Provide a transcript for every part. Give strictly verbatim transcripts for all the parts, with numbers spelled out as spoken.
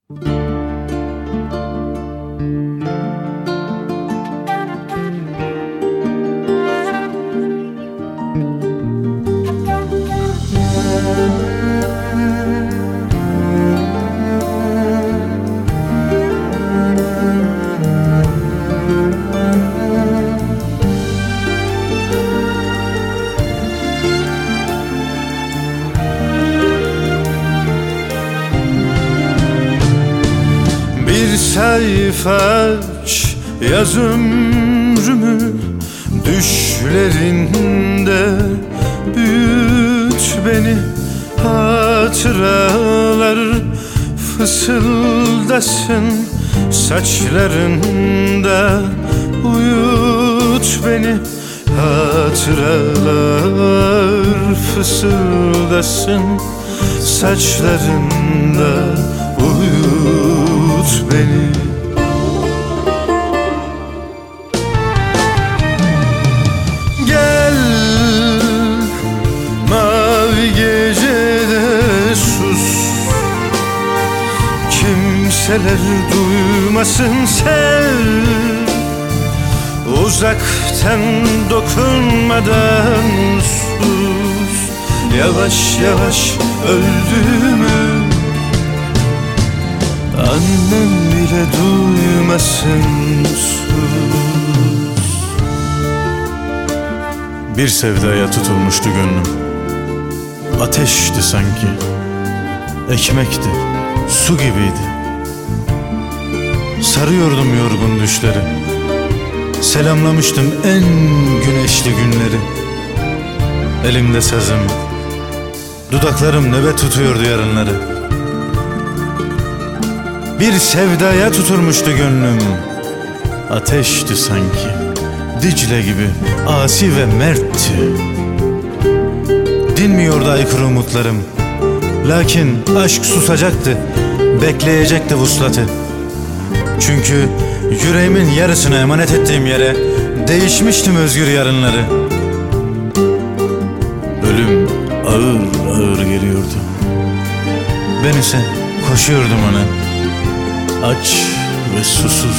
Bir sayfa aç, yaz ömrümü düşlerinde, büyüt beni, hatıralar fısıldasın saçlarında. Uyut beni, hatıralar fısıldasın saçlarında. Uyut beni. Gel, mavi gecede sus, kimseler duymasın, sev. Uzaktan dokunmadan sus, yavaş yavaş öldüğümü annem bile duymasın, sus. Bir sevdaya tutulmuştu gönlüm, ateşti sanki, ekmekti, su gibiydi. Sarıyordum yorgun düşleri, selamlamıştım en güneşli günleri. Elimde sazım, dudaklarım nöbet tutuyordu yarınları. Bir sevdaya tutulmuştu gönlüm, ateşti sanki, Dicle gibi asi ve mertti. Dinmiyordu aykırı umutlarım, lakin aşk susacaktı, bekleyecekti vuslatı. Çünkü yüreğimin yarısını emanet ettiğim yere değişmiştim özgür yarınları. Ölüm ağır ağır geliyordu, ben ise koşuyordum ona, aç ve susuz.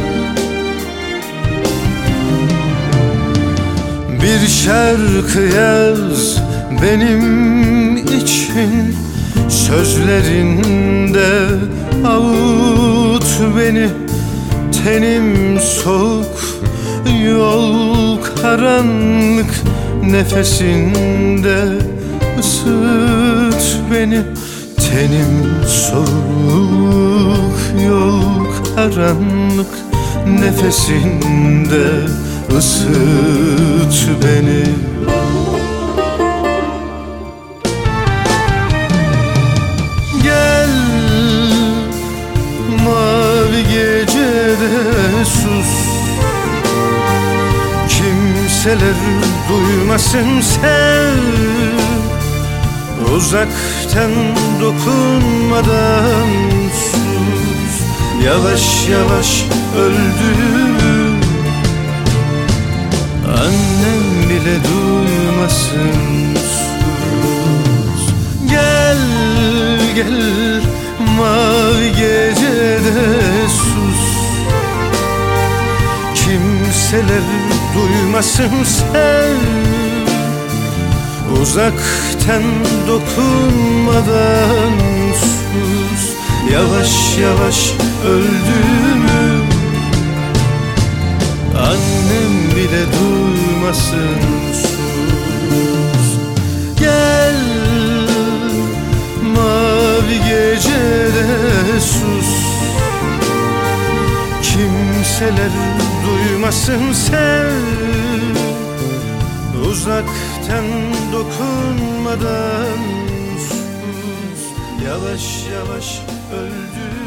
Bir şarkı yaz benim için, sözlerinde avut beni. Tenim soğuk, yol karanlık, nefesinde ısıt beni. Tenim soğuk, yol karanlık, nefesinde ısıt beni. Gel, mavi gecede sus, kimseler duymasın, sev. Uzaktan dokunmadan sus, yavaş yavaş öldüğümü annem bile duymasın, sus. Gel, gel, mavi gecede sus, kimseler duymasın, sev. Uzaktan dokunmadan sus, yavaş yavaş öldüğümü annem bile duymasın, sus. Gel, mavi gecede sus, kimseler duymasın, sev. Uzaktan dokunmadan sus, yavaş yavaş öldü.